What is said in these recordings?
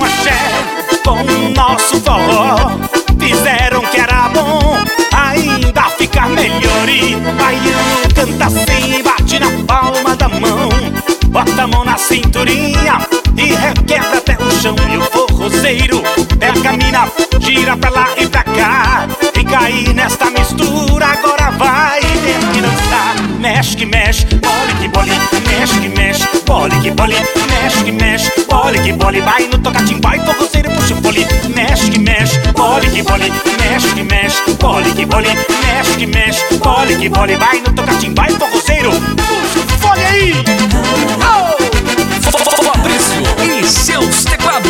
axé com o nosso forró. Fizeram que era bom, ainda fica melhor. E baiano canta assim, bate na palma da mão, bota a mão na cinturinha e requebra até o chão. E o forrozeiro pega a mina, gira pra lá e pra cá. E cair nesta mistura, agora vai ter que dançar. Mexe que mexe, bole que bole, mexe que mexe, bole que bole, mexe que mexe, bole que bole. Vai no tocatimba e forrozeiro puxa o fole. Mexe que mexe, bole que bole, mexe que mexe, bole que bole, mexe que mexe, bole que bole. Vai no tocatimba e forrozeiro puxa o fole aí. Oh! Fabrício e seus teclados.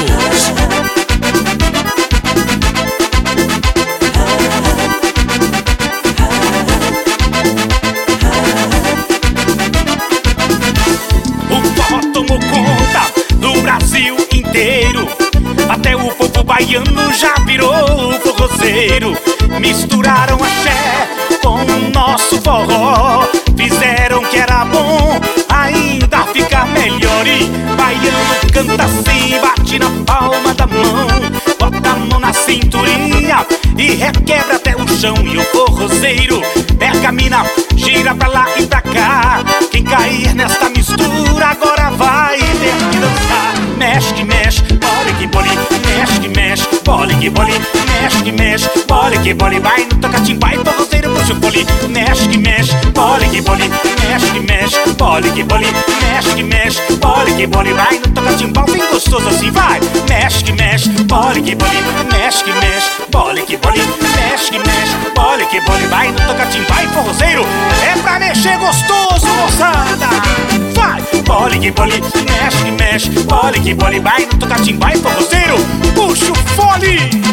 O forró tomou conta do Brasil inteiro, até o povo baiano já virou forrozeiro. Misturaram axé com o nosso forró, fizeram que era bom, ainda fica melhor. E baiano canta assim, bate na palma da mão, bota a mão na cinturinha e requebra até o chão. E o forrozeiro pega a mina, gira pra lá e pra cá. Quem cair nesta mistura agora vai ter que dançar. Mexe que mexe, bole que bole, mexe que mexe, bole que bole, mexe que mexe, bole que bole. Vai no tocatimba e forrozeiro puxa o fole. Mexe que mexe, bole que bole, mexe que mexe, bole que bole, mexe que mexe, bole que bole. Vai no tocatimba bem gostoso assim, vai. Mexe que mexe, bole que bole, mexe que mexe, bole que bole, mexe que mexe, bole que bole. Vai no tocatimba e forrozeiro é pra mexer gostoso, moçada. Vai, bole que bole, mexe que mexe, bole que bole. Vai no tocatimba e forrozeiro puxa o fole.